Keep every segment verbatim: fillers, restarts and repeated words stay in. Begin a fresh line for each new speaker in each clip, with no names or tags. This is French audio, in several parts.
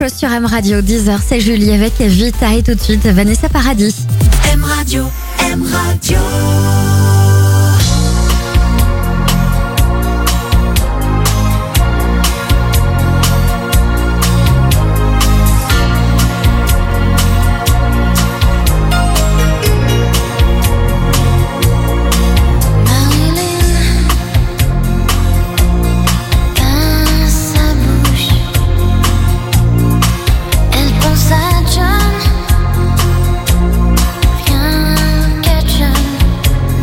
Marco sur M Radio, dix heures, c'est Julie avec Vita et tout de suite Vanessa Paradis.
M Radio, M Radio.
Rien qu'à John.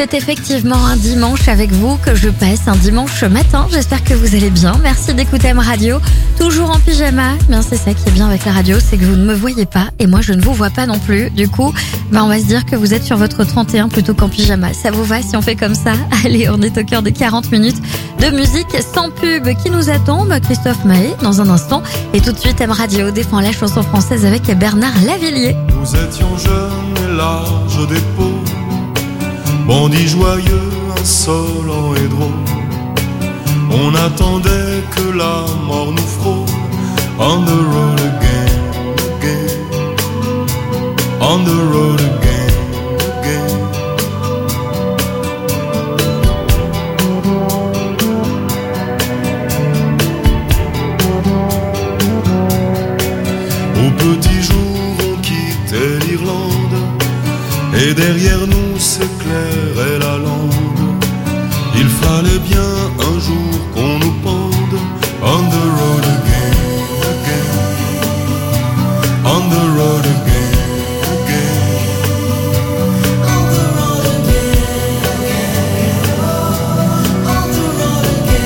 C'est effectivement un dimanche avec vous que je passe, un dimanche matin. J'espère que vous allez bien. Merci d'écouter M Radio. Toujours en pyjama. Bien, c'est ça qui est bien avec la radio, c'est que vous ne me voyez pas et moi je ne vous vois pas non plus. Du coup, ben on va se dire que vous êtes sur votre trente et un plutôt qu'en pyjama. Ça vous va si on fait comme ça? Allez, on est au cœur de quarante minutes de musique sans pub qui nous attend. Christophe Maé dans un instant. Et tout de suite, M Radio défend la chanson française avec Bernard Lavilliers.
Nous étions jeunes et larges d'épaules, bandits joyeux, insolents et drôles. On attendait que la mort nous frôle. On the road again, again. On the road again, again. Au petit jour, on quittait l'Irlande et derrière nous s'éclairait la lande. Il fallait bien un jour qu'on nous pende. On the road again, again. On the road again, again. On the road again, again. On the road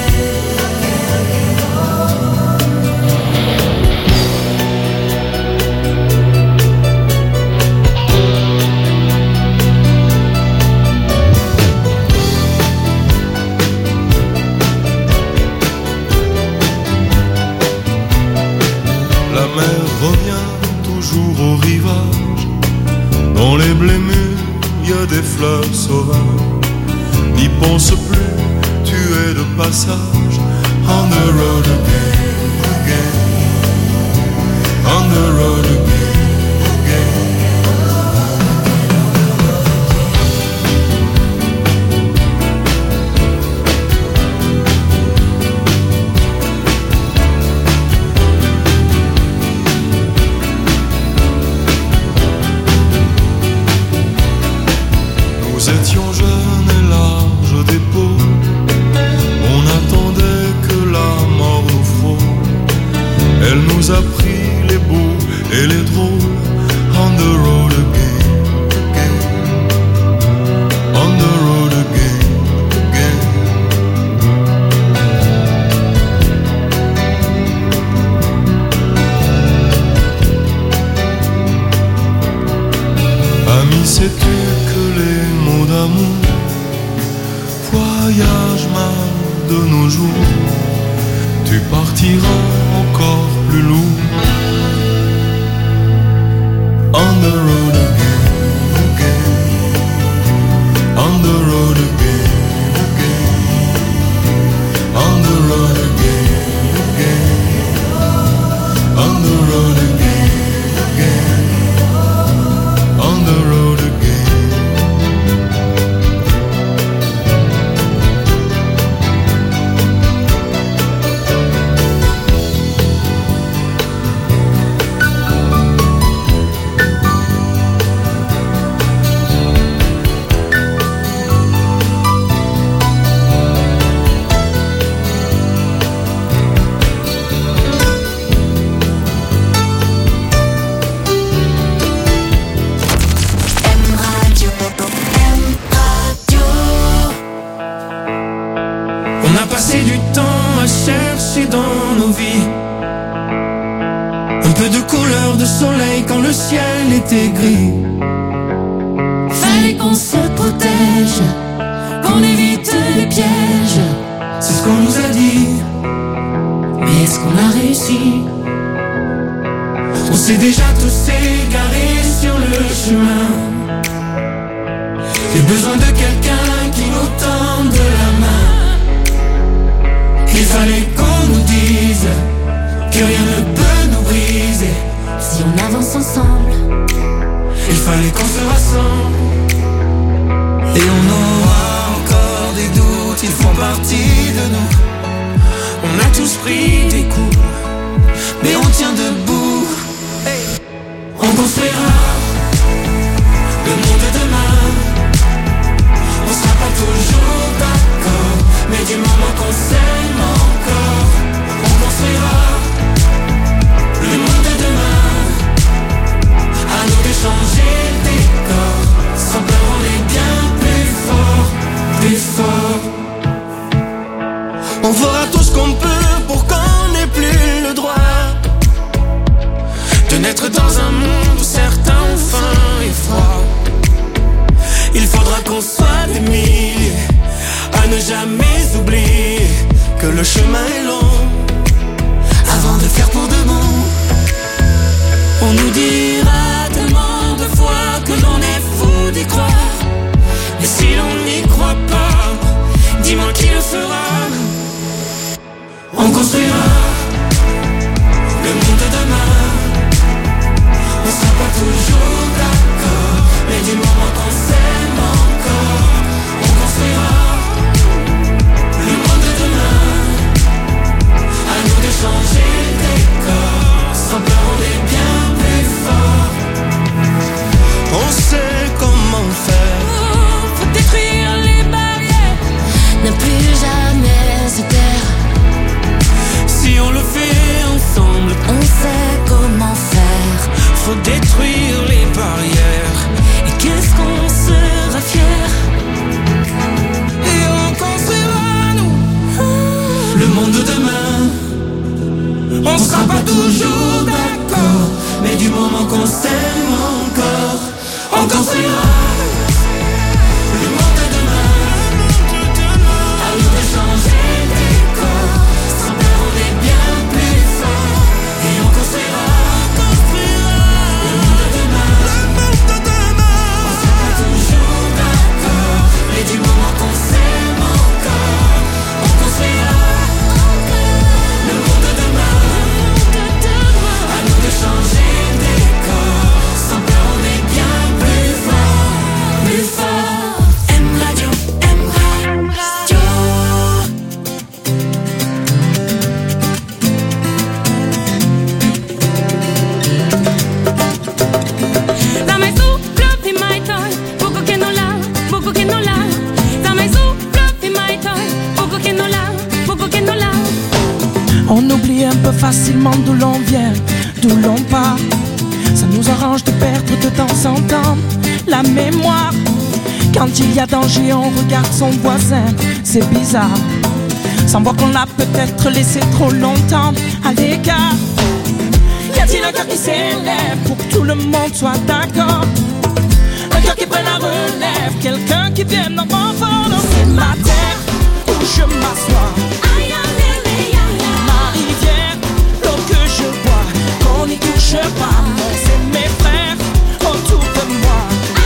La mer revient toujours au rivage. Dans les blés mûrs, y a des fleurs sauvages. N'y pense plus, tu es de passage. On the road again, again. On the road again, again. Nous étions jeunes et larges d'épaules. On attendait que la mort nous frôle. Elle nous a pris les beaux et les drôles. On the road again, again. On the road again, again. Ami, sais-tu que les mots d'amour voyagent mal de nos jours? Tu partiras encore plus lourd. On the road again, again. On the road again, again. On the road again, again. On the road again, again. On the road again.
On a passé du temps à chercher dans nos vies un peu de couleur de soleil quand le ciel était gris.
Fallait qu'on se protège, qu'on évite les pièges.
C'est ce qu'on nous a dit,
Mais est-ce qu'on a réussi?
on s'est déjà tous égarés sur le chemin. J'ai besoin de quelqu'un qui nous tende la main. Il fallait qu'on nous dise que rien ne peut nous briser.
Si on avance ensemble,
Il fallait qu'on se rassemble. Et on aura encore des doutes, ils font partie de nous. On a tous pris des coups, mais on tient debout. Hey. On construira le monde de demain. On sera pas toujours d'accord, mais du moment qu'on s'aime encore, on construira le monde de demain. À nous de changer le décor. Sans peur on est bien plus fort. ne jamais oublier que le chemin est long avant de faire pour de bon. On nous dira tellement de fois que l'on est fou d'y croire. Mais si l'on n'y croit pas, dis-moi qui le fera. On construira le monde de demain. On sera pas toujours d'accord, mais du moment qu'on s'aime encore, on construira le monde de demain. À nous de changer le décor, sans peur on est bien plus fort. On sait comment faire.
Oh, faut détruire les barrières, ne plus jamais se taire.
Si on le fait ensemble,
on sait comment faire.
Faut détruire les barrières.
Et qu'est-ce qu'on sera fier.
Et on construira nous le monde de demain. On sera pas toujours d'accord, mais du moment qu'on s'aime encore, on construira le monde de demain. À nous de changer le décor, sans peur on est bien plus fort. Et on construira, construira le monde de demain. On sera pas toujours d'accord, mais du moment qu'on s'aime encore, on construira le monde de demain. À nous de changer le décor, sans peur on est bien plus fort, plus fort. M Radio, M Radio.
Dame su fluffy my toy, poco que no la, poco que no la. Dame su fluffy my toy, poco que no la, poco que no la.
On oublie un peu facilement d'où l'on vient, d'où l'on part. Ça nous arrange de perdre de temps en temps la mémoire. Quand il y a danger, on regarde son voisin, c'est bizarre. Sans voir qu'on l'a peut-être laissé trop longtemps à l'écart. Y a-t-il un cœur qui s'élève pour que tout le monde soit d'accord? Un cœur qui prenne la relève, quelqu'un qui vienne en renfort. Dans c'est ma terre où je m'assois, ma rivière, l'eau que je bois. Qu'on n'y touche pas, non, c'est mes frères autour de moi.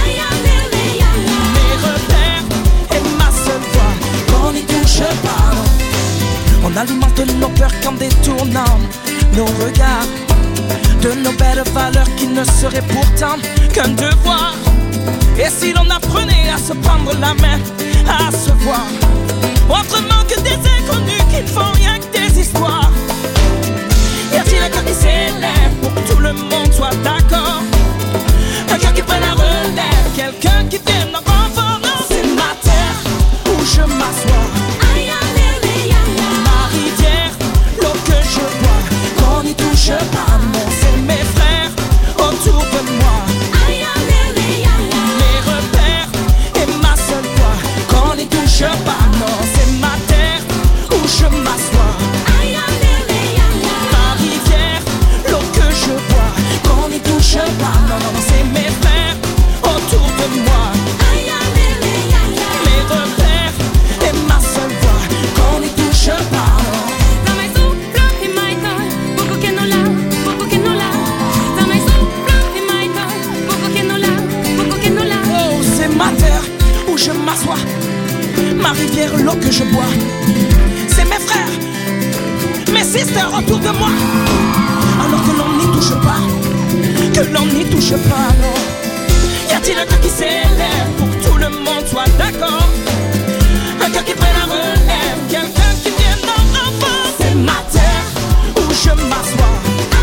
Mes repères et ma seule voix. Qu'on n'y touche pas, non. On alimente nos peurs qu'en détournant nos regards de nos belles valeurs qui ne seraient pourtant qu'un devoir. Et si l'on apprenait à se prendre la main, à se voir autrement que des inconnus qui ne font rien que des histoires. Y a-t-il un cœur qui s'élève pour que tout le monde soit d'accord? Un cœur qui prenne la relève, quelqu'un qui vienne en renfort. Non, c'est ma terre où je m'assois, ma rivière, l'eau que je bois. Qu'on n'y touche pas, non, c'est mes frères autour de moi. Mes repères et ma seule voix. Qu'on n'y touche pas, non, c'est ma terre où je m'assois, ma rivière, l'eau que je bois. Qu'on n'y touche pas, non, non, c'est mes frères autour de moi. Mes repères et ma seule voix. Qu'on n'y touche pas, non.
Dame su fluffy my toy, poco que no la, poco que no la. Dame su fluffy my toy, poco que no la, poco que no la.
Oh, c'est ma terre où je m'assois, ma rivière, l'eau que je bois. C'est mes frères, mes sisters autour de moi. Alors que l'on n'y touche pas, que l'on n'y touche pas, non. Y a-t-il un cœur qui s'élève pour que tout le monde soit d'accord? Un cœur qui prenne la relève, quelqu'un qui vienne en renfort. C'est ma terre où je m'assois,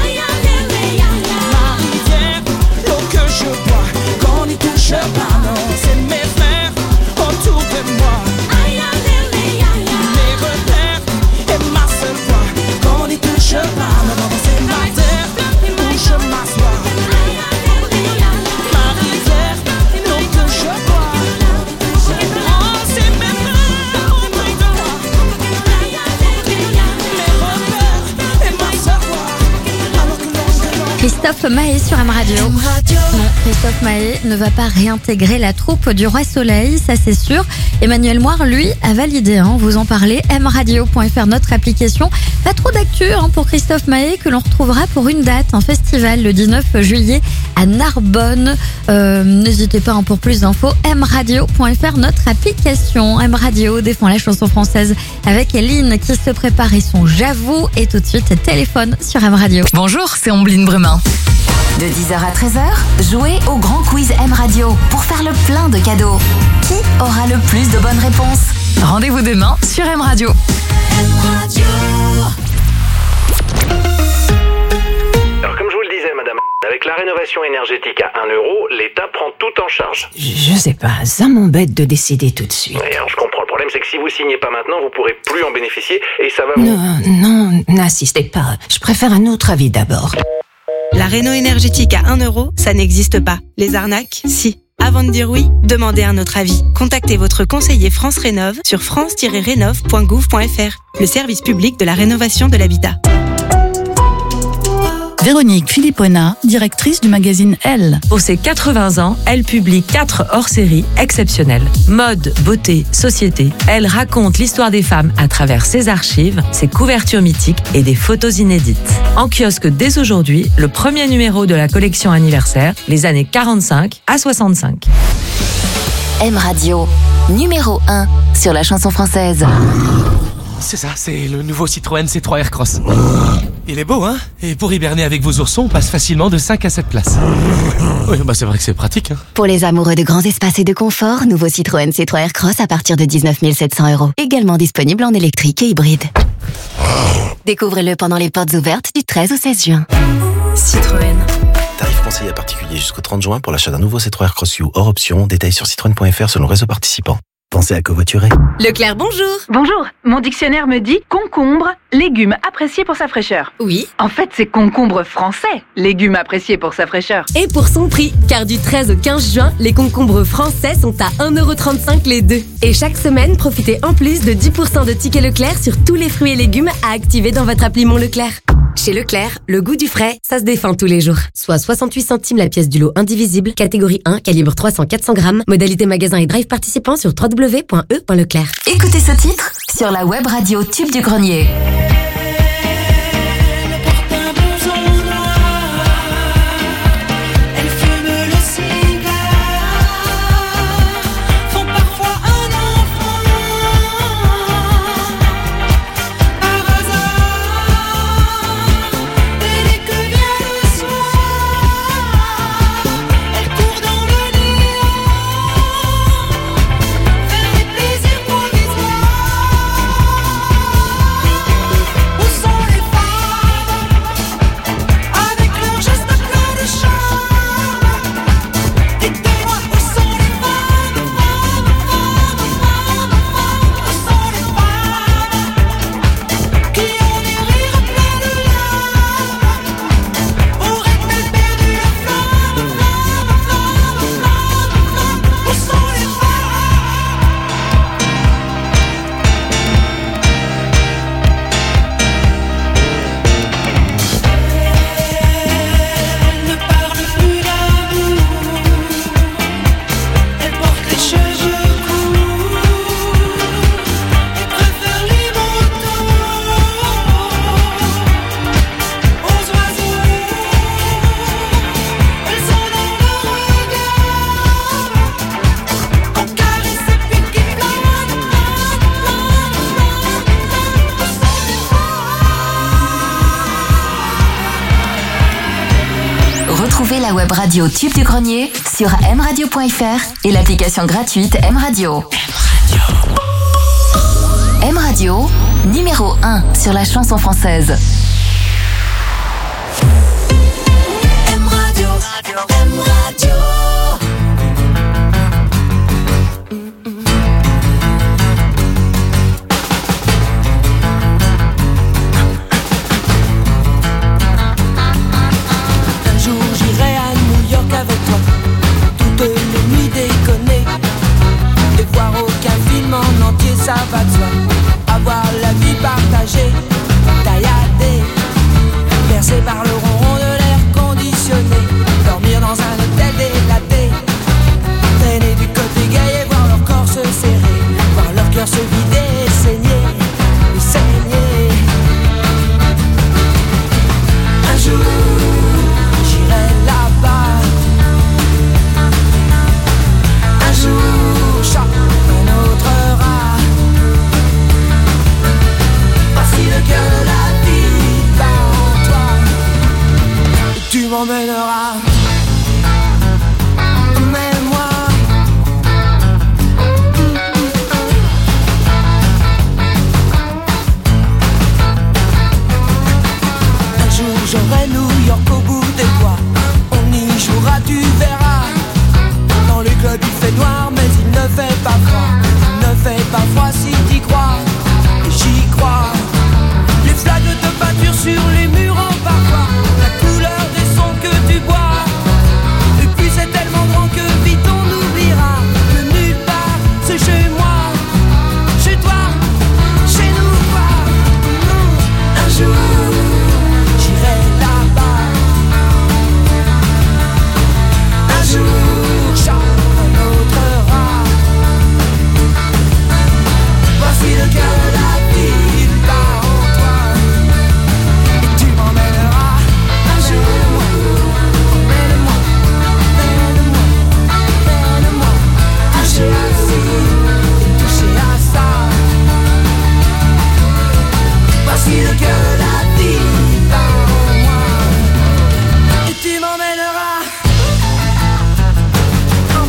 ma rivière, l'eau que je bois. Qu'on n'y touche pas, non, c'est mes frères autour de moi. Mes repères et ma seule voix. Qu'on n'y touche pas, non, non, c'est ma terre où je m'assois, ma rivière, l'eau
Mahé sur M Radio. Non, Christophe Mahé ne va pas réintégrer la troupe du Roi Soleil, ça c'est sûr. Emmanuel Moir, lui, a validé, hein, vous en parlez, m radio point f r, notre application. Pas trop d'actu hein, pour Christophe Mahé, que l'on retrouvera pour une date, un festival le dix-neuf juillet à Narbonne. Euh, n'hésitez pas hein, pour plus d'infos, m radio point f r, notre application. M Radio défend la chanson française avec Eline qui se prépare et son J'avoue. Et tout de suite, téléphone sur M Radio.
Bonjour, c'est Ombline Brumin.
De dix heures à treize heures, jouez au grand quiz M Radio pour faire le plein de cadeaux. Qui aura le plus de bonnes réponses?
Rendez-vous demain sur M Radio.
M Radio.
Alors comme je vous le disais madame, avec la rénovation énergétique à un euro, l'État prend tout en charge.
Je, je sais pas, ça m'embête de décider tout de suite.
Et alors je comprends, le problème c'est que si vous signez pas maintenant, vous pourrez plus en bénéficier et ça va vous...
Non, non, n'insistez pas, je préfère un autre avis d'abord.
La réno énergétique à un euro, ça n'existe pas. Les arnaques, si. Avant de dire oui, demandez un autre avis. Contactez votre conseiller France Rénov sur france tiret rénov point gouv point f r, le service public de la rénovation de l'habitat.
Véronique Philippona, directrice du magazine Elle.
Pour ses quatre-vingts ans, elle publie quatre hors-séries exceptionnelles. Mode, beauté, société. Elle raconte l'histoire des femmes à travers ses archives, ses couvertures mythiques et des photos inédites. En kiosque dès aujourd'hui, le premier numéro de la collection anniversaire, les années quarante-cinq à soixante-cinq.
M Radio, numéro un sur la chanson française.
C'est ça, c'est le nouveau Citroën C trois Aircross. Il est beau, hein? Et pour hiberner avec vos oursons, on passe facilement de cinq à sept places. Oui, bah c'est vrai que c'est pratique, hein.
Pour les amoureux de grands espaces et de confort, nouveau Citroën C trois Aircross à partir de dix-neuf mille sept cents euros. Également disponible en électrique et hybride. Découvrez-le pendant les portes ouvertes du treize au seize juin.
Citroën. Tarif conseillé à particulier jusqu'au trente juin pour l'achat d'un nouveau C trois Aircross U hors option. Détails sur citroën point f r selon le réseau participant. Pensez à covoiturer.
Leclerc, bonjour. Bonjour. Mon dictionnaire me dit concombre, légume apprécié pour sa fraîcheur.
Oui.
En fait, c'est concombre français, légume apprécié pour sa fraîcheur.
Et pour son prix, car du treize au quinze juin, les concombres français sont à un euro trente-cinq les deux. Et chaque semaine, profitez en plus de dix pour cent de tickets Leclerc sur tous les fruits et légumes à activer dans votre appli Mon Leclerc. Chez Leclerc, le goût du frais, ça se défend tous les jours. Soit soixante-huit centimes la pièce du lot indivisible, catégorie un, calibre trois cents à quatre cents grammes, modalité magasin et drive participant sur w w w point e point leclerc.
Écoutez ce titre sur la web radio Tube du Grenier. Retrouvez la web radio Tube du Grenier sur m radio point f r et l'application gratuite M Radio. M Radio. M Radio, numéro un sur la chanson française.
M Radio, M Radio.
Ça va de soi, avoir la vie partagée, tailladée, bercée par le ronron de l'air conditionné.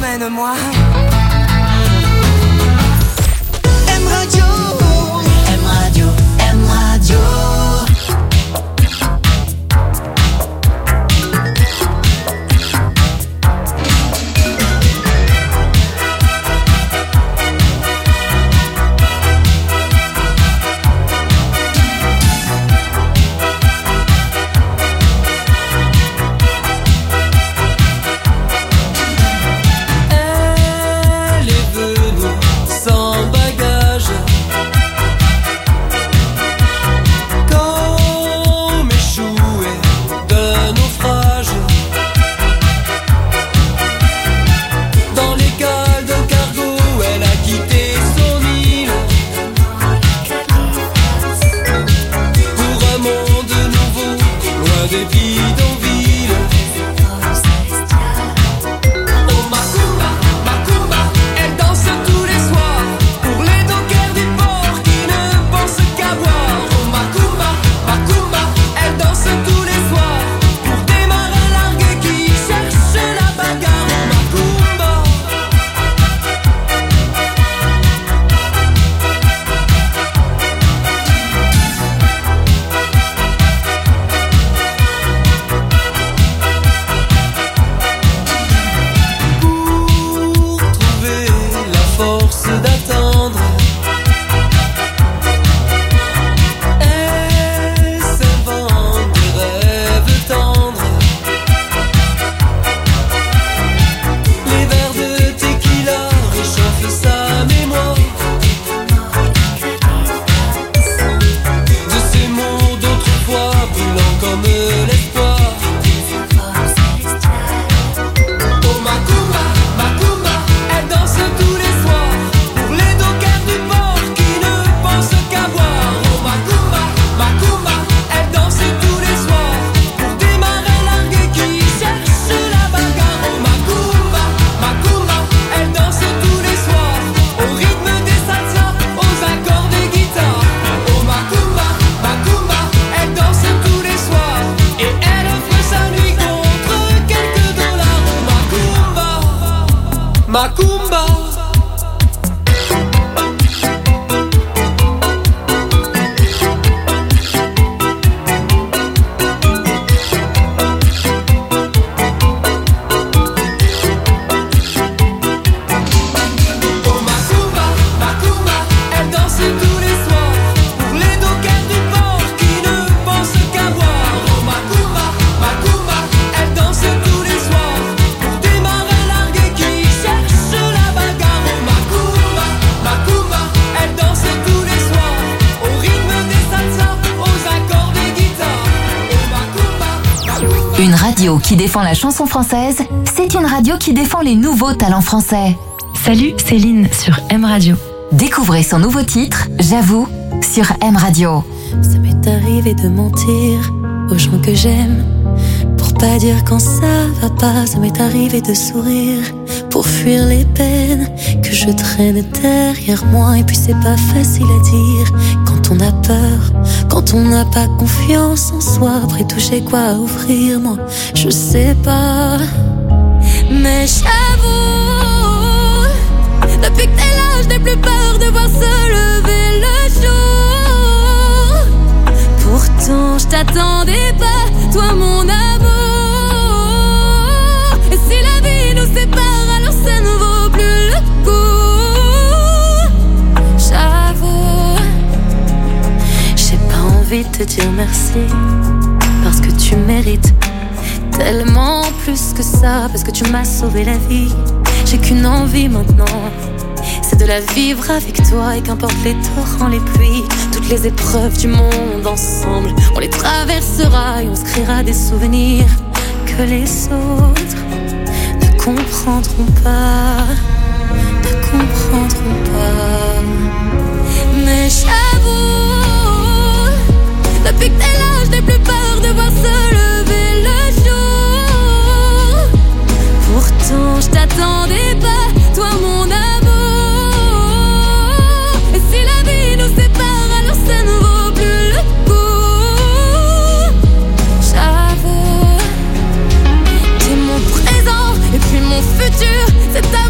emmène-moi. M Radio, M Radio, M Radio.
Une radio qui défend la chanson française, c'est une radio qui défend les nouveaux talents français.
Salut, Céline sur M Radio.
Découvrez son nouveau titre, J'avoue, sur M Radio.
Ça m'est arrivé de mentir aux gens que j'aime, pour pas dire quand ça va pas. Ça m'est arrivé de sourire pour fuir les peines que je traîne derrière moi. Et puis c'est pas facile à dire quand on a peur, quand on n'a pas confiance en soi. Après tout j'ai quoi offrir, moi je sais pas. Mais j'avoue, depuis que t'es là je n'ai plus peur de voir se lever le jour. Pourtant je t'attendais pas, toi mon amour. Et si la vie nous sépare, alors ça ne vaut plus le coup. J'avoue, j'ai pas envie de te dire merci, parce que tu mérites tellement plus que ça, parce que tu m'as sauvé la vie. J'ai qu'une envie maintenant, c'est de la vivre avec toi. Et qu'importe les torrents, les pluies, toutes les épreuves du monde, ensemble on les traversera et on se créera des souvenirs que les autres ne comprendront pas, ne comprendront pas. Mais j'avoue, depuis que t'es là je n'ai plus peur de voir se lever le jour. Pourtant je t'attendais pas, toi mon amour. Et si la vie nous sépare, alors ça ne vaut plus le coup. J'avoue, t'es mon présent et puis mon futur, c'est ta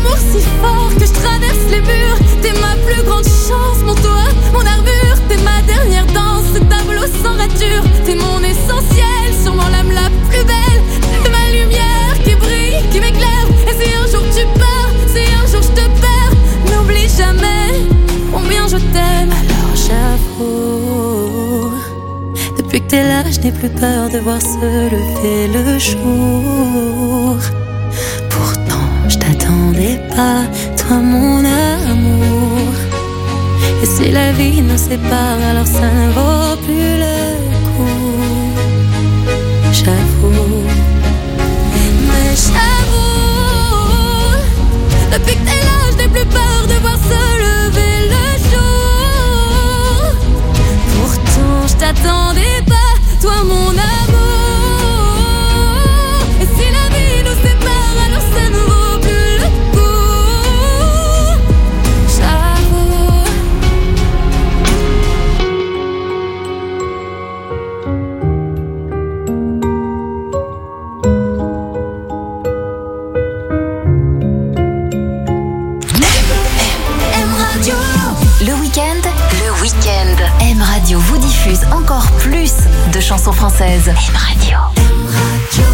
plus peur de voir se lever le jour. Pourtant, je t'attendais pas, toi mon amour. Et si la vie nous sépare, alors ça ne vaut plus le coup. J'avoue, mais j'avoue, depuis que t'es là, je n'ai plus peur de voir se lever le jour. Pourtant, je t'attendais pas, toi mon amour. Et si la vie nous sépare, alors ça ne vaut plus le coup. J'avoue.
M Radio. Le week-end, le week-end. M Radio vous diffuse encore plus de chansons françaises. M Radio. M Radio.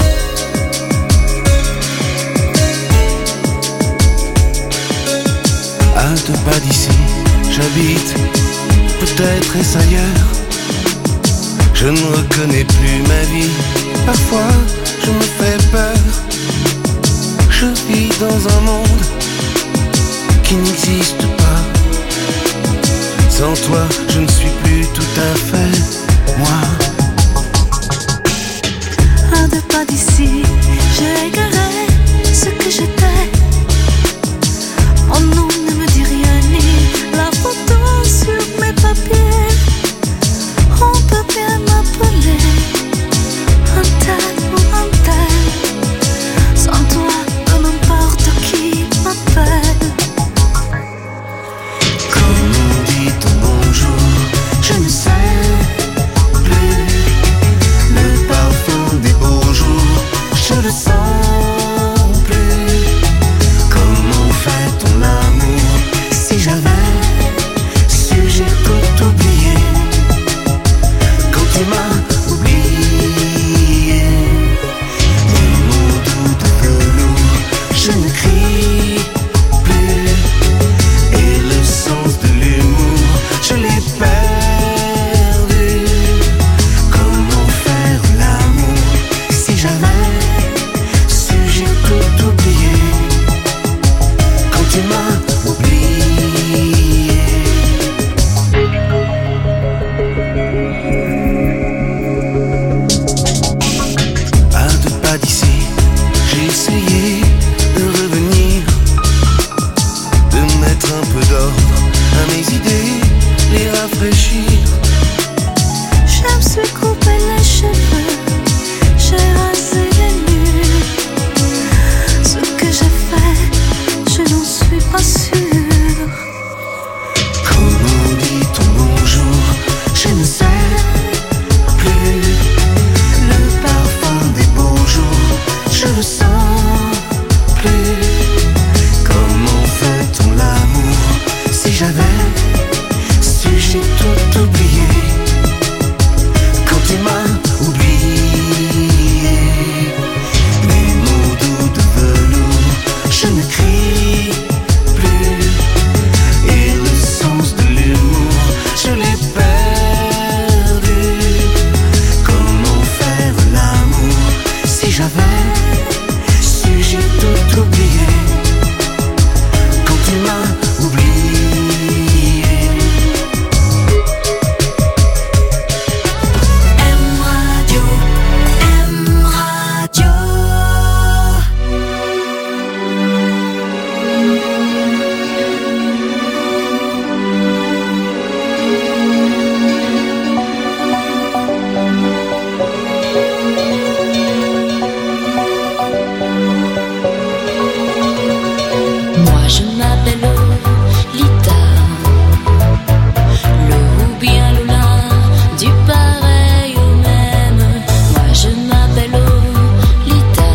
À deux pas d'ici, j'habite, peut-être est-ce ailleurs. Je ne reconnais plus ma vie, parfois je me fais peur. Je vis dans un monde qui n'existe pas. Sans toi, je ne suis plus tout à fait moi.
À deux pas d'ici, j'ai égaré ce que j'étais. Mon nom ne me dit rien, ni la photo sur mes papiers. On peut bien m'appeler un tel ou un tel. Sans toi, peu n'importe qui m'appelle.
Comment dit ton bonjour, je ne sais plus. Le parfum des beaux jours, je le sens plus. Comment fait-on l'amour? Si j'avais su, j'ai tout oublié. Quand tu m'as oublié, les mots doux de velours, je ne crie plus. Et le sens de l'humour, je l'ai perdu. Comment faire l'amour? Si j'avais su, j'ai tout oublié. Quand tu m'as oublié. À deux pas d'ici, j'ai essayé de revenir, de mettre un peu d'ordre à mes idées, les rafraîchir.
Je me suis coupé les cheveux, j'ai rasé les murs. Ce que j'ai fait, je n'en suis pas sûre.
Comment dit ton bonjour, je ne sais plus. Le parfum des beaux jours, je le sens plus. Comment fait-on l'amour? Si j'avais su, j'ai tout oublié. Quand tu m'as oublié, les mots doux de velours, je ne crie plus. Et le sens de l'humour, je l'ai perdu. Comment faire l'amour? Si j'avais su, j'ai tout oublié. Quand tu m'as oublié.
M Radio, M Radio.
Moi je m'appelle Lita, le ou bien Lola, du pareil au même. Moi je m'appelle Lita,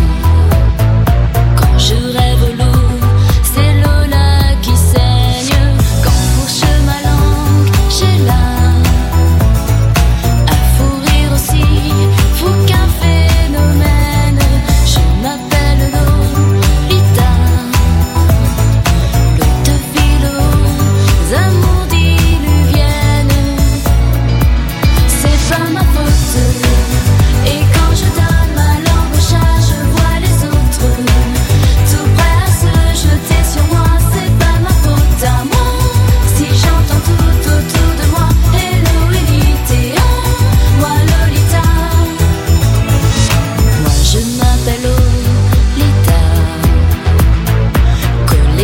quand je rêve l'eau, c'est Lola qui saigne. Quand fourche ma langue, j'ai là un fou rire aussi, fou qu'un phénomène. Je m'appelle Lolita.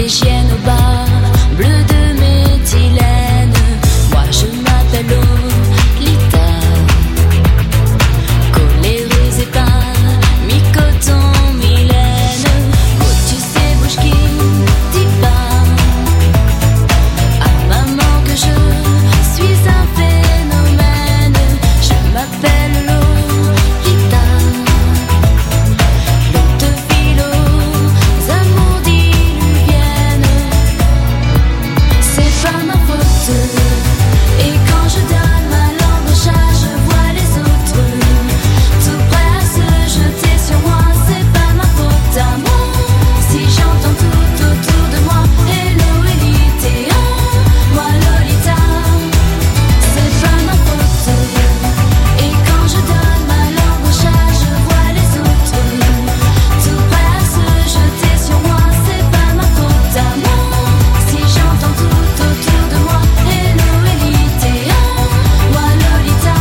collégienne au bar, bleu de méthylène. Moi je m'appelle Lolita. Coléreuse et pas, mi-coton, mi-laine. Oh tu sais bouge qui dit pas à maman que je suis un phénomène. Je m'appelle Lolita. L'eau de philo, amours diluviennes. C'est pas ma faute. Et quand je donne ma langue au chat, je vois les autres tout prêts à se jeter sur moi. C'est pas ma faute à moi. Si j'entends tout autour de moi, hello Elite, moi Lolita. C'est pas ma faute. Et quand je donne ma langue au chat, je vois les autres tout prêts à se jeter sur moi. C'est pas ma faute à moi. Si j'entends tout autour de moi, hello Elite, moi Lolita.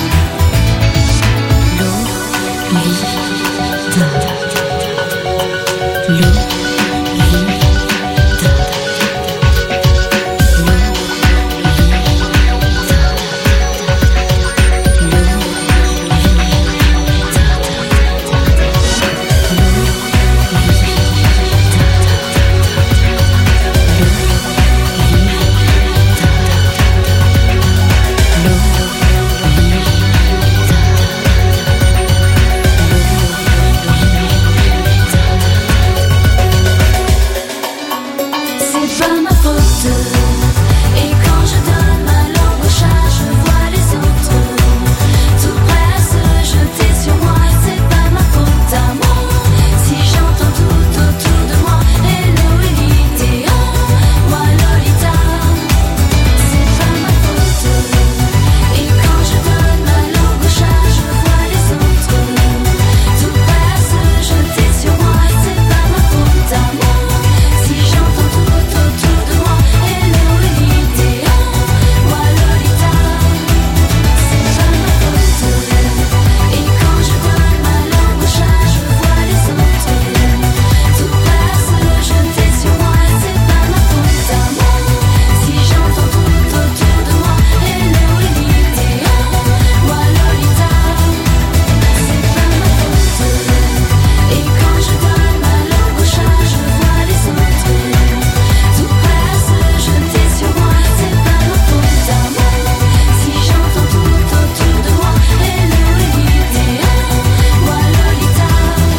C'est pas ma faute. Et quand je donne ma langue au chat, je vois les autres tout prêts à se jeter sur moi. C'est pas ma faute à moi. Si j'entends tout autour de moi, hello Elite, moi Lolita. C'est pas ma faute. Et quand je donne ma langue au chat, je vois les autres tout prêts à se jeter sur moi. C'est pas ma faute à moi. Si j'entends tout autour de moi, hello Elite, moi Lolita. C'est pas ma faute. Et quand je donne ma langue au chat, je vois les autres tout prêts à se jeter sur moi. C'est pas ma faute à moi. Si j'entends tout autour de moi, hello Elite, moi Lolita. C'est pas ma faute. Et quand je donne ma langue au chat, je vois les autres tout prêts à se jeter sur moi. C'est pas ma faute à moi. Si j'entends tout autour de moi, hello Elite, moi Lolita.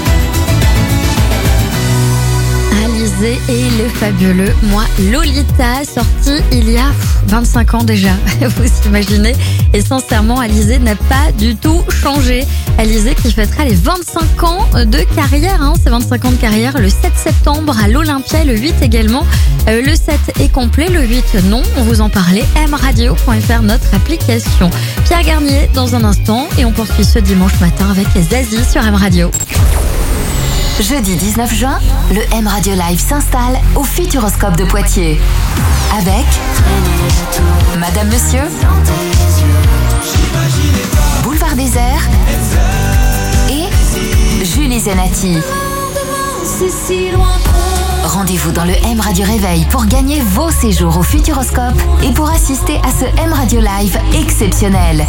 Alizé et le fabuleux Moi Lolita, sorti il y a vingt-cinq ans déjà, vous imaginez. Et sincèrement, Alizé n'a pas du tout changé. Alizé qui fêtera les vingt-cinq ans de carrière, hein, c'est vingt-cinq ans de carrière le sept septembre à l'Olympia, le huit également. Euh, le sept est complet, le huit non, on vous en parlait, m radio point f r, notre application. Pierre Garnier dans un instant et on poursuit ce dimanche matin avec Zazie sur M Radio.
Jeudi dix-neuf juin, le M Radio Live s'installe au Futuroscope de Poitiers. Avec Madame Monsieur, Boulevard Désert et Julie Zenati. Rendez-vous dans le M Radio Réveil pour gagner vos séjours au Futuroscope et pour assister à ce M Radio Live exceptionnel.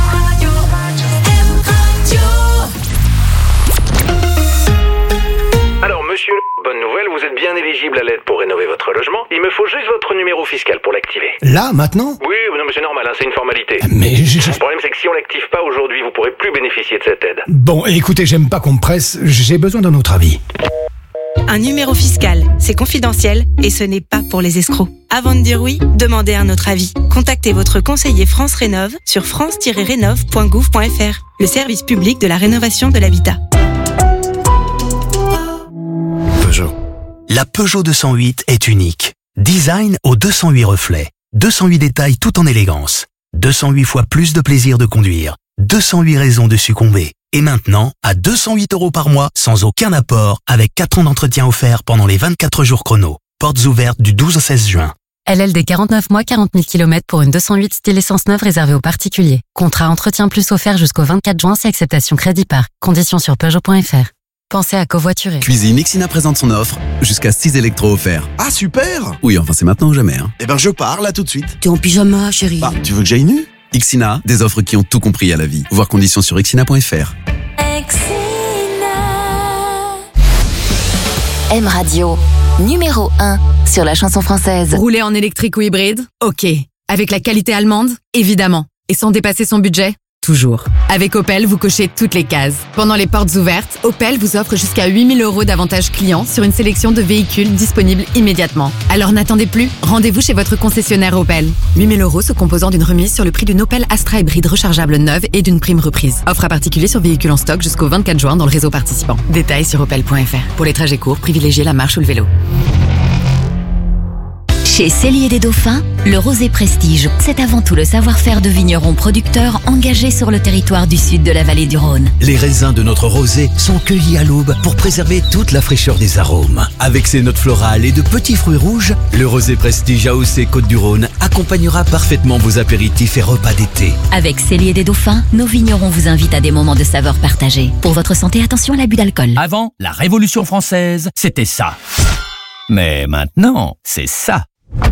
Alors monsieur, bonne nouvelle, vous êtes bien éligible à l'aide pour rénover votre logement. Il me faut juste votre numéro fiscal pour l'activer.
Là, maintenant?
Oui, non mais c'est normal, hein, c'est une formalité.
Mais je...
Le problème c'est que si on l'active pas aujourd'hui, vous pourrez plus bénéficier de cette aide.
Bon, écoutez, j'aime pas qu'on me presse, j'ai besoin d'un autre avis.
Un numéro fiscal, c'est confidentiel et ce n'est pas pour les escrocs. Avant de dire oui, demandez un autre avis. Contactez votre conseiller France Rénov sur france tiret rénov point gouv point f r, le service public de la rénovation de l'habitat.
Peugeot. La Peugeot deux cent huit est unique. Design aux deux cent huit reflets. deux cent huit détails tout en élégance. deux cent huit fois plus de plaisir de conduire. deux cent huit raisons de succomber. Et maintenant, à deux cent huit euros par mois, sans aucun apport, avec quatre ans d'entretien offert pendant les vingt-quatre jours chrono. Portes ouvertes du douze au seize juin.
L L D quarante-neuf mois, quarante mille kilomètres pour une deux cent huit style essence neuve réservée aux particuliers. Contrat entretien plus offert jusqu'au vingt-quatre juin si acceptation crédit par. Conditions sur Peugeot point f r. pensez à covoiturer.
Cuisine, Ixina présente son offre, jusqu'à six électros offerts.
Ah super!
Oui, enfin c'est maintenant ou jamais. Hein.
Eh ben je pars là tout de suite.
T'es en pyjama, chérie.
Bah, tu veux que j'aille nu?
Ixina, des offres qui ont tout compris à la vie. Voir conditions sur ixina point f r.
M Radio, numéro un sur la chanson française.
Rouler en électrique ou hybride? Ok. Avec la qualité allemande? Évidemment. Et sans dépasser son budget? Toujours. Avec Opel, vous cochez toutes les cases. Pendant les portes ouvertes, Opel vous offre jusqu'à huit mille euros d'avantages clients sur une sélection de véhicules disponibles immédiatement. Alors n'attendez plus, rendez-vous chez votre concessionnaire Opel. huit mille euros se composant d'une remise sur le prix d'une Opel Astra hybride rechargeable neuve et d'une prime reprise. Offre à particulier sur véhicules en stock jusqu'au vingt-quatre juin dans le réseau participant. Détails sur opel point f r. Pour les trajets courts, privilégiez la marche ou le vélo.
Chez Cellier des Dauphins, le rosé prestige, c'est avant tout le savoir-faire de vignerons producteurs engagés sur le territoire du sud de la vallée du Rhône.
Les raisins de notre rosé sont cueillis à l'aube pour préserver toute la fraîcheur des arômes. Avec ses notes florales et de petits fruits rouges, le rosé prestige A O C Côte-du-Rhône accompagnera parfaitement vos apéritifs et repas d'été.
Avec Cellier des Dauphins, nos vignerons vous invitent à des moments de saveur partagés. Pour votre santé, attention à l'abus d'alcool.
Avant, la Révolution française, c'était ça. Mais maintenant, c'est ça.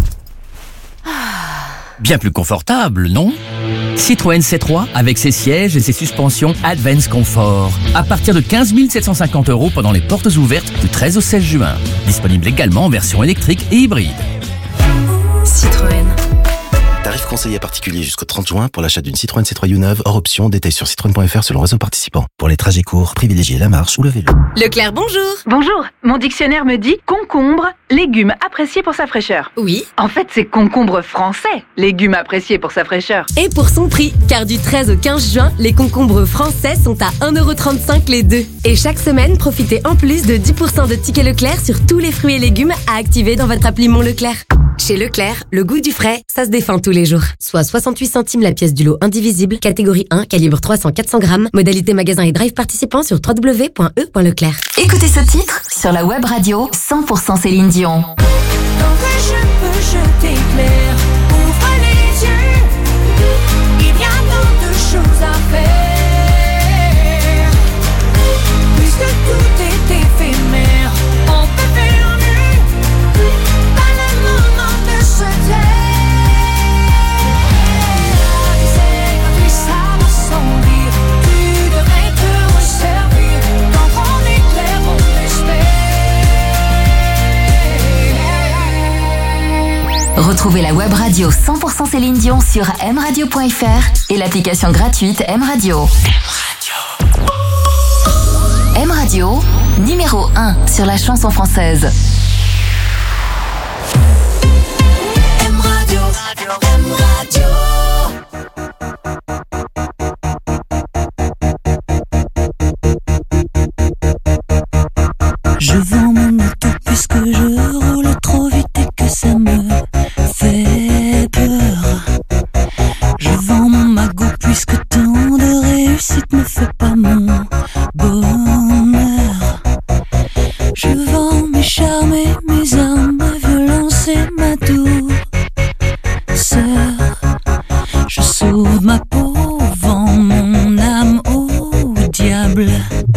Bien plus confortable, non? Citroën C trois avec ses sièges et ses suspensions Advance Comfort. À partir de quinze mille sept cent cinquante euros pendant les portes ouvertes du treize au seize juin. Disponible également en version électrique et hybride.
Citroën.
Tarif conseillé particulier jusqu'au trente juin pour l'achat d'une Citroën C trois neuve hors option. Détails sur citroën point f r selon réseau participant. Pour les trajets courts, privilégiez la marche ou le vélo.
Leclerc, bonjour. Bonjour. Mon dictionnaire me dit concombre, légume apprécié pour sa fraîcheur.
Oui.
En fait, c'est concombre français, légume apprécié pour sa fraîcheur.
Et pour son prix, car du treize au quinze juin, les concombres français sont à un euro trente-cinq les deux. Et chaque semaine, profitez en plus de dix pour cent de tickets Leclerc sur tous les fruits et légumes à activer dans votre appli Mon Leclerc. Chez Leclerc, le goût du frais, ça se défend tous les jours. Soit soixante-huit centimes la pièce du lot indivisible, catégorie un, calibre trois cents à quatre cents grammes, modalité magasin et drive participant sur w w w point e point leclerc.
Écoutez ce titre sur la web radio cent pour cent Céline Dion.
Quand je peux, je t'éclaire. Ouvre les yeux. Il y a tant de choses à faire. Puisque tout est éphémère, on peut faire mieux. Pas le moment de se taire. C'est quand tu savent sans dire. Tu devrais te resservir. Quand on éclaire, on espère.
Retrouvez la web radio cent pour cent Céline Dion sur m radio point f r et l'application gratuite M Radio. M Radio, numéro un sur la chanson française.
M Radio, M Radio.
Je vends mon auto puisque je roule trop vite et que ça me fait peur. Je vends mon magot puisque tant de réussite ne fait pas mon bonheur. Je vends mes charmes et mes armes, ma violence et ma douceur. Je sauve ma peau, vends mon âme au diable.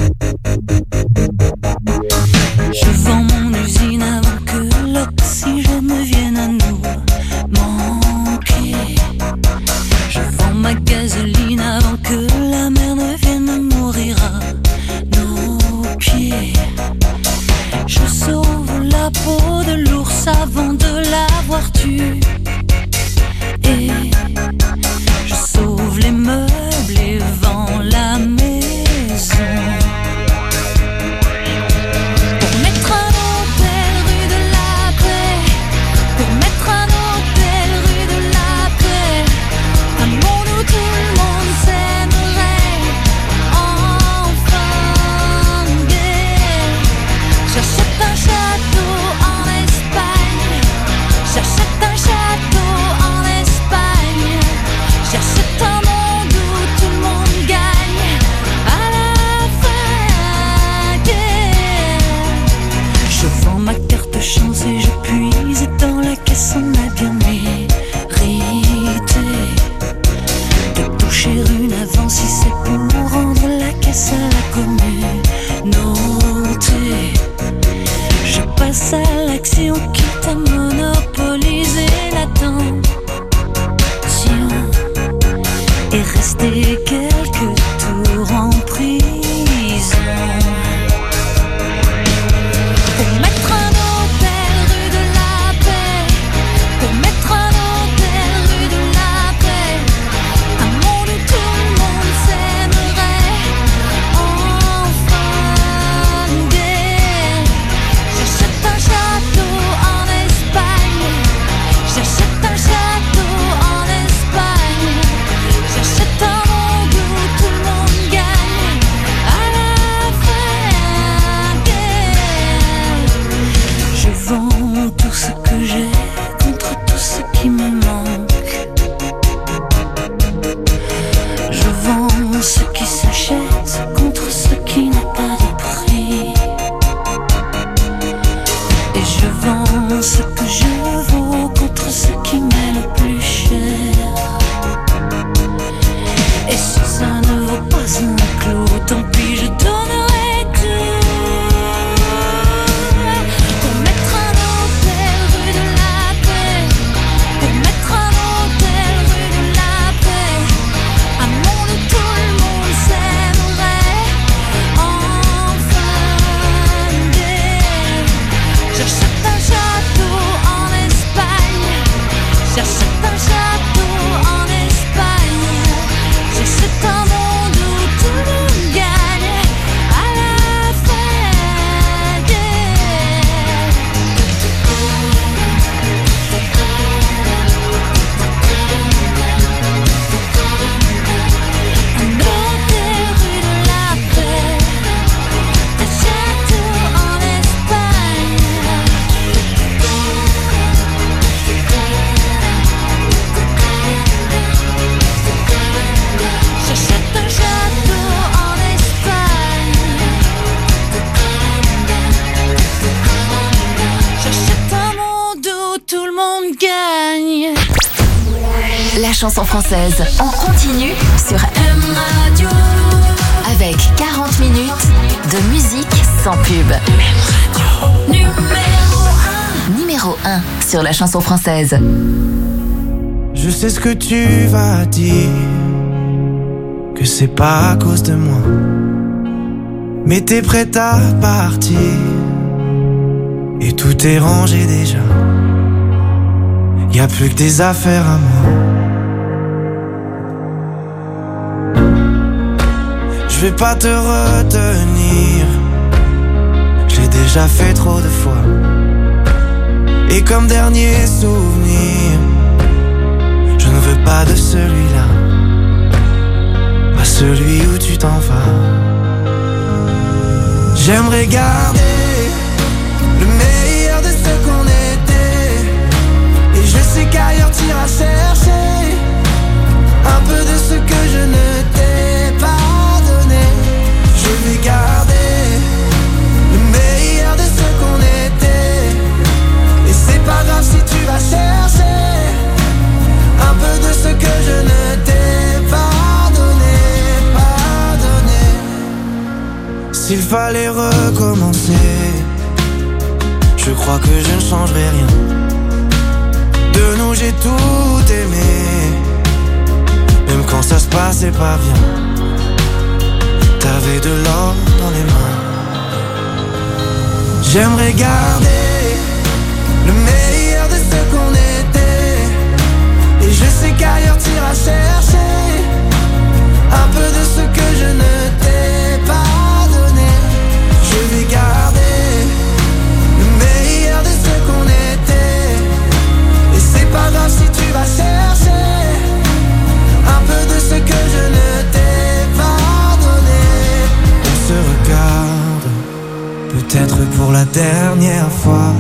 Je vends mon usine avant que l'oxygène vienne à nous manquer. Je vends ma gasoline avant que la mer ne vienne mourir à nos pieds. Je sauve la peau de l'ours avant de l'avoir tué. Et je sauve les meubles et vends la maison. Pour mettre un nom rue de la paix, tout le monde gagne.
La chanson française en continu sur M Radio. Avec quarante minutes de musique sans pub. M Radio. Numéro un. Numéro un sur la chanson française.
Je sais ce que tu vas dire, que c'est pas à cause de moi. Mais t'es prête à partir, et tout est rangé déjà. Y'a plus que des affaires à moi. Je vais pas te retenir, je l'ai déjà fait trop de fois. Et comme dernier souvenir, je ne veux pas de celui-là, pas celui où tu t'en vas. J'aimerais garder le meilleur de ce qu'on était, et je sais qu'ailleurs t'iras chercher un peu de ce que je ne t'ai pas donné. Je vais garder le meilleur de ce qu'on était, et c'est pas grave si tu vas chercher un peu de ce que je ne t'ai pas donné, pas donné. S'il fallait recommencer, je crois que je ne changerai rien. De nous j'ai tout aimé, même quand ça se passait pas bien. T'avais de l'or dans les mains. J'aimerais garder le meilleur de ce qu'on était, et je sais qu'ailleurs t'iras chercher un peu de ce que je ne t'ai pas donné. Je vais garder le meilleur de ce qu'on était, et c'est pas grave si tu vas chercher un peu de ce que je ne t'ai pas donné. On se regarde, peut-être pour la dernière fois,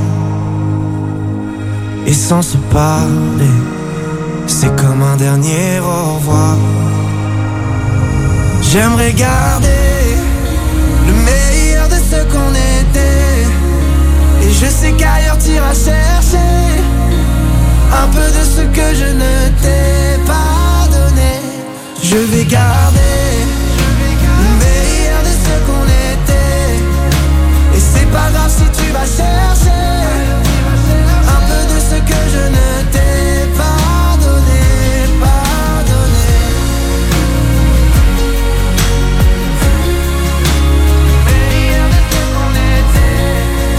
et sans se parler, c'est comme un dernier au revoir. J'aimerais garder le meilleur de ce qu'on était, et je sais qu'ailleurs t'iras chercher un peu de ce que je ne t'ai pas donné. Je vais garder le meilleur de ce qu'on était, et c'est pas grave si tu vas chercher un peu de ce que je ne t'ai pas donné, pas donné. Le meilleur de ce qu'on était,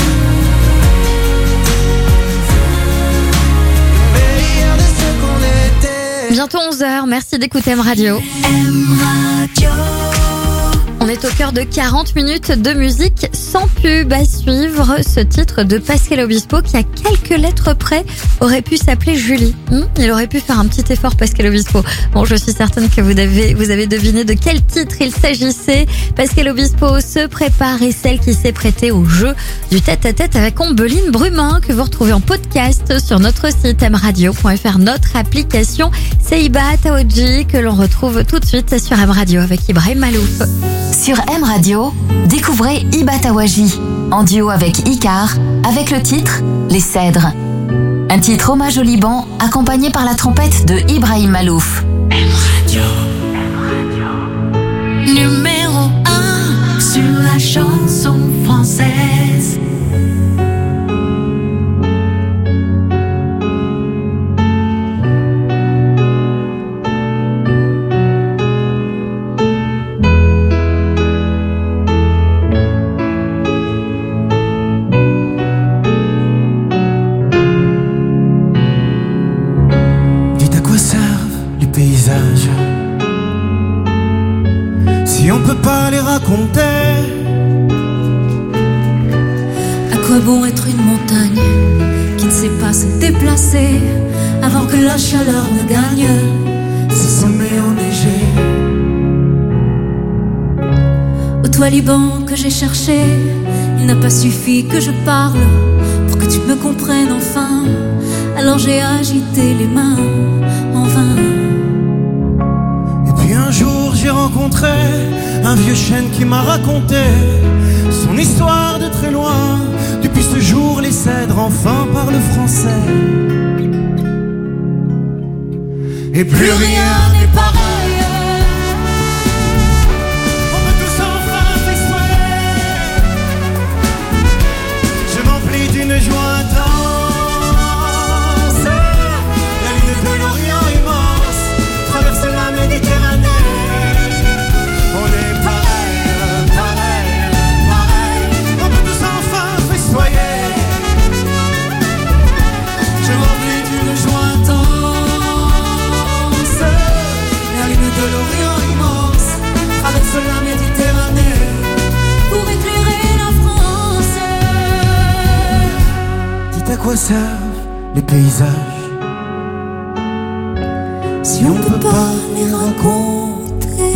le meilleur de ce qu'on était.
Bientôt onze heures, merci d'écouter M Radio.
M Radio.
On est au cœur de quarante minutes de musique sans pub. À suivre, ce titre de Pascal Obispo qui, à quelques lettres près, aurait pu s'appeler Julie. Hum, il aurait pu faire un petit effort, Pascal Obispo. Bon, je suis certaine que vous avez, vous avez deviné de quel titre il s'agissait. Pascal Obispo se prépare, et celle qui s'est prêtée au jeu du tête-à-tête avec Ombeline Brumin, que vous retrouvez en podcast sur notre site m radio point f r, notre application. C'est Iba Taoji que l'on retrouve tout de suite sur M Radio avec Ibrahim Malouf.
Sur M Radio, découvrez Iba Tawaji, en duo avec Icar, avec le titre Les Cèdres. Un titre hommage au Liban, accompagné par la trompette de Ibrahim Malouf.
M Radio. Numéro un sur la chanson française.
Si on peut pas les raconter,
À quoi bon être une montagne qui ne sait pas se déplacer avant que la chaleur ne gagne
ces sommets enneigés.
Au toit Liban que j'ai cherché, il n'a pas suffi que je parle pour que tu me comprennes enfin. Alors j'ai agité les mains en vain.
Et puis un jour j'ai rencontré un vieux chêne qui m'a raconté son histoire de très loin. Depuis ce jour les cèdres enfin parlent français. et plus rien n'est pareil. On peut tous enfin s'exprimer. Je m'emplis d'une joie intense. La lune de l'Orient immense traverse la Méditerranée. On est pareil, pareil, pareil. On peut tous enfin festoyer. Je m'emplis d'une joie intense. La lune de l'Orient immense traverse la Méditerranée pour éclairer la France. Dites à quoi servent les paysages si on peut pas les raconter.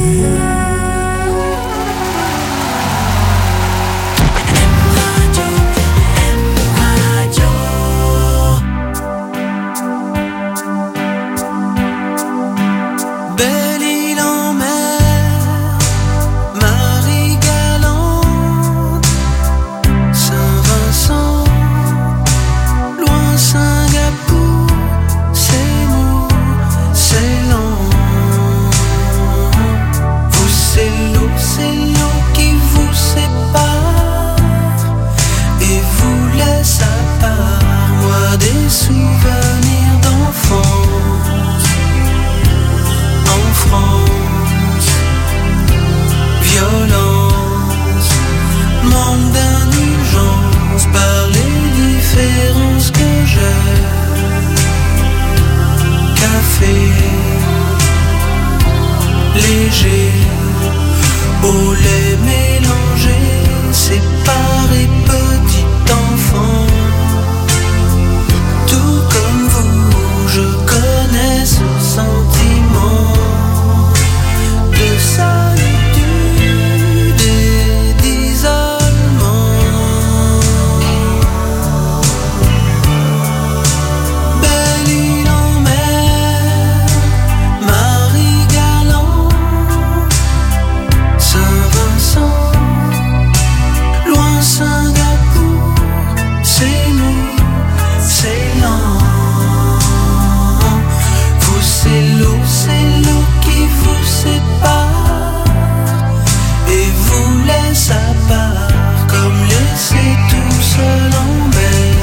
Belle île en mer, Marie galante, Saint-Vincent, loin Singapour, c'est mou, c'est lent. Vous c'est l'eau, c'est l'eau qui vous sépare et vous laisse à part. Moi des souvenirs d'enfance. En France, violence, manque d'indulgence par les différences que j'ai. Café, léger, au lait mélangé, séparé, petit enfant. Tout comme vous, je connais ce sentiment de solitude et d'isolement. Belle île en mer, Marie galante, Saint-Vincent, loin Singapour, c'est nous, c'est lent. Vous c'est l'eau, c'est l'eau qui vous sépare et vous laisse à part, comme laissé tout seul en mer.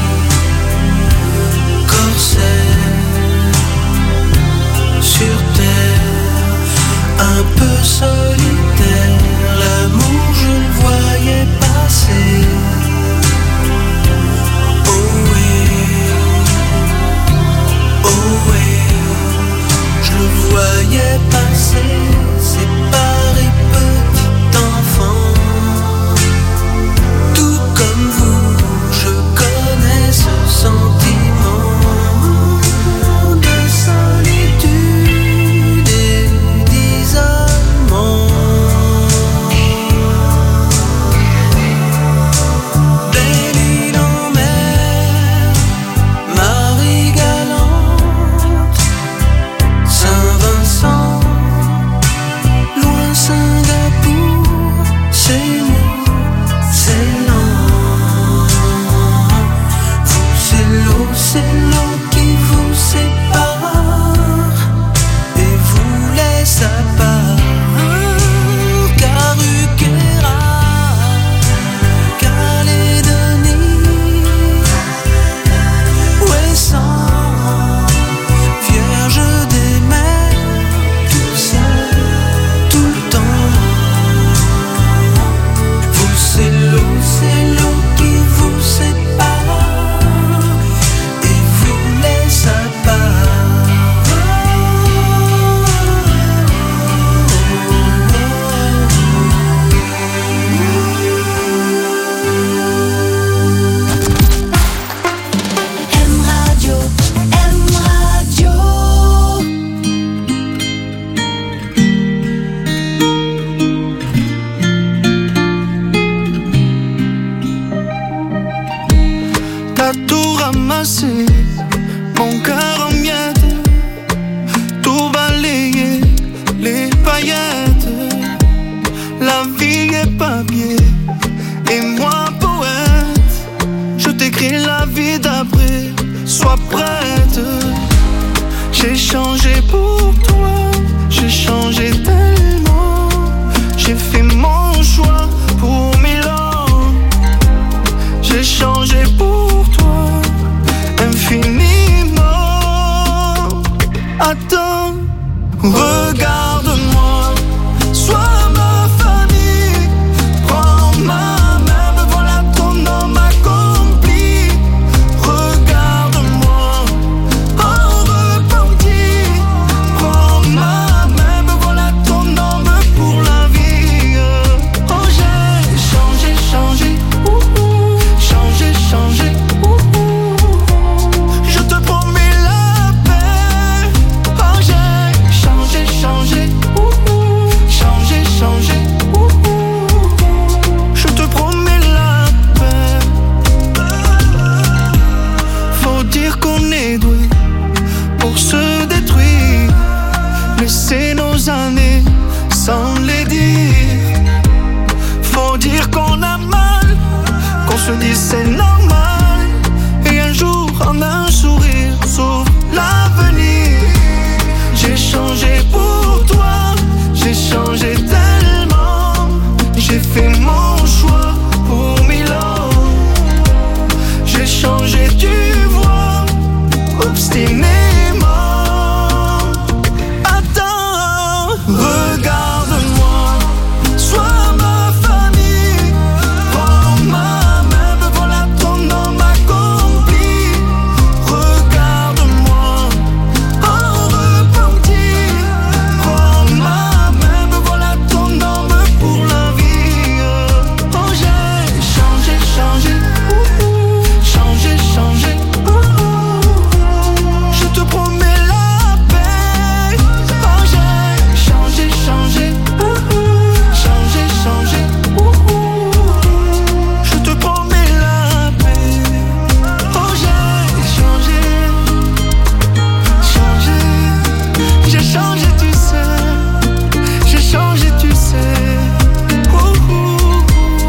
Corsaire, sur terre, un peu solitaire, l'amour je le voyais passer. Oh oui, oh oui, je le voyais passer, séparé, petit enfant. Tout comme vous, je connais ce sentiment de solitude et d'isolement. Belle île en mer, Marie galante, Saint-Vincent, loin Singapour, c'est nous, c'est lent. Vous c'est l'eau, c'est l'eau qui vous sépare et vous laisse à part. Caruquera, Calédonie, Ouessant, Vierge des mers, tout seul, tout le temps. Vous c'est l'eau, c'est l'eau qui vous sépare et vous laisse à part.
M Radio, M Radio.
T'as tout ramassé, mon cœur en miettes, tout balayé, les paillettes. La vie est papier et moi poète. Je t'écris la vie d'après, sois prête. J'ai changé pour toi, j'ai changé tellement. J'ai fait mon choix pour Milan. J'ai changé pour toi infiniment. Attends, regarde-moi, sois ma famille. Prends ma main, me voilà ton homme accompli. Regarde-moi, en repenti. Prends ma main, me voilà ton homme pour la vie. Oh, j'ai changé, changé, ouh, ouh. Changé, changé, ouh, ouh. Je te promets la paix. Oh, j'ai changé, changé, ouh, ouh. Changé, changé, ouh, ouh. Je te promets la paix. Faut dire qu'on est doué pour se détruire. Laisser nos années sans les dire. Faut dire qu'on a mal, qu'on se dit c'est normal. Et un jour en un sourire s'ouvre l'avenir. J'ai changé pour toi, j'ai changé tellement. J'ai fait mon choix pour Milan. J'ai changé, tu vois, obstinément. Attends, regarde-moi, sois ma famille. Prends ma main, me voilà ton homme accompli. Regarde-moi, en repenti. Prends ma main, me voilà ton homme pour la vie. Oh, j'ai changé, changé, ouh, ouh. Changé, changé, ouh, ouh. Je te promets la paix. Oh, j'ai changé, changé, ouh, ouh. Changé, changé, ouh, ouh. Je te promets la paix. Oh, j'ai changé, changé. J'ai changé, tu sais. J'ai changé, tu sais. Ouh, ouh,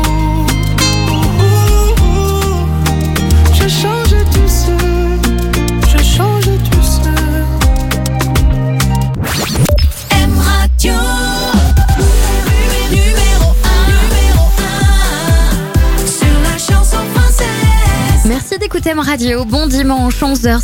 ouh, ouh. J'ai changé, tu sais. J'ai changé, tu sais.
M Radio numéro un, numéro un sur la chanson française.
Merci d'écouter M Radio. Bon dimanche, onze heures.